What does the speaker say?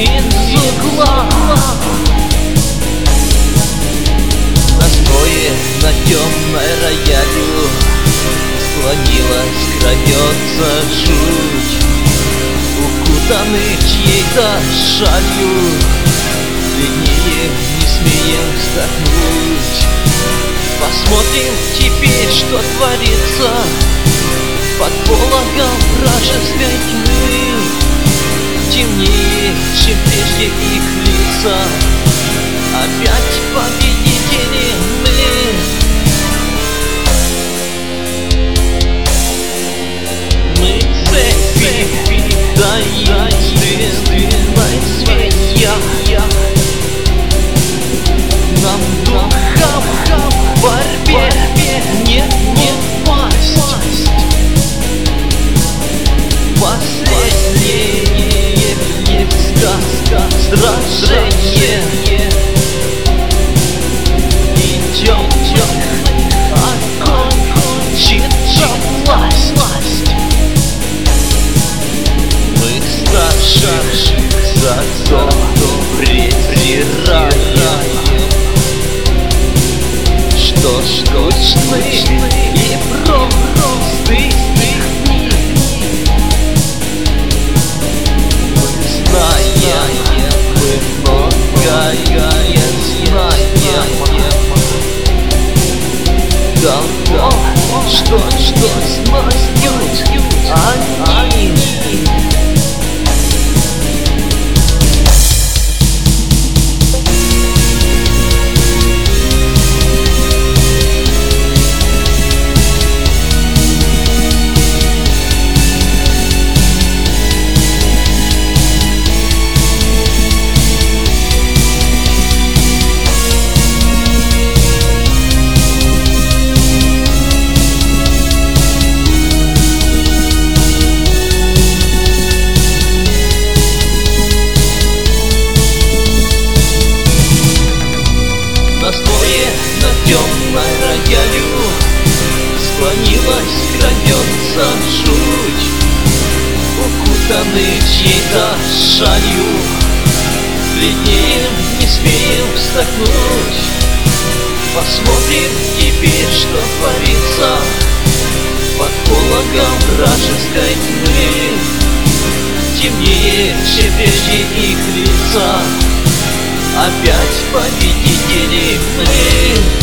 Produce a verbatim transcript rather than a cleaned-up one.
из угла. Настроен на темной роялю, склонилась, крадется жуть, укутанный чьей-то шалью. Бледнее не смеем вздохнуть. Посмотрим теперь, что творится под пологом вражеской тьмы. Темнее, чем прежде их лица, опять победители мы. Мы цепи таинственной змея. Нам духом в борьбе не упасть. Последнее сражение. Идем, окончится власть. Мы старших за золото презираем. Что ж, точны и просты их дни. Мы знаем, мы многое знаем. Того, что, что знают они. Темной роялю склонилась, крадется жуть, укутанный чьей-то шалью. Бледнеем, не смеем вздохнуть. Посмотрим теперь, что творится под пологом вражеской тьмы. Темнее, чем прежде их лица, опять победители мы.